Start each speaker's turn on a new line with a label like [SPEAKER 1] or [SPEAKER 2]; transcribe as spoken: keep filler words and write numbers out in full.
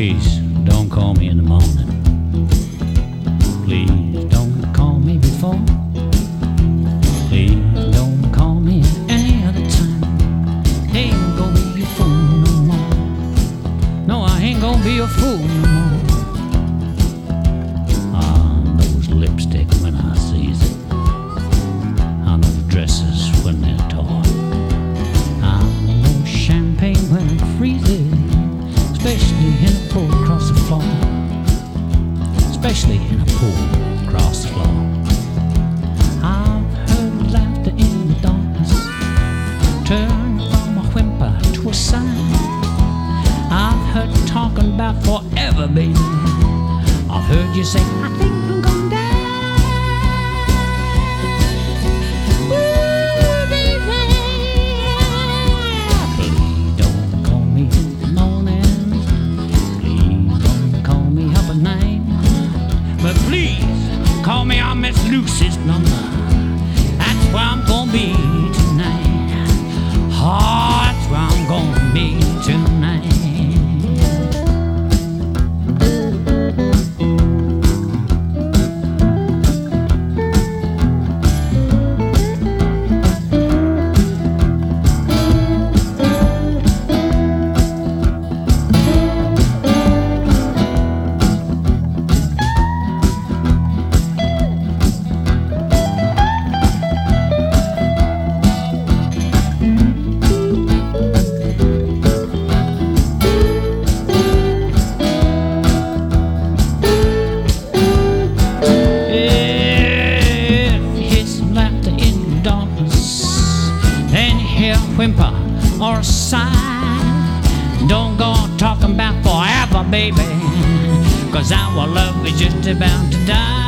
[SPEAKER 1] Please don't call me in the morning. Please don't call me before. Please don't call me at any other time. Ain't gonna be your fool no more. No, I ain't gonna be your fool no more. Ah, those lipstick when I sees it. I know dresses when they're torn. I know champagne when it freezes, especially in a pool across the floor. Especially in a pool across the floor. I've heard laughter in the darkness turn from a whimper to a sigh. I've heard talking about forever, baby. I've heard you say, I think I'm gonna die. Ooh, baby. Please don't call me in the morning. Please don't call me up at night. But please call me on Miss Lucy's number. That's where I'm gonna be tonight. Oh, that's where I'm gonna be tonight. Whimper or a sigh. Don't go talking about forever, baby, 'cause our love is just about to die.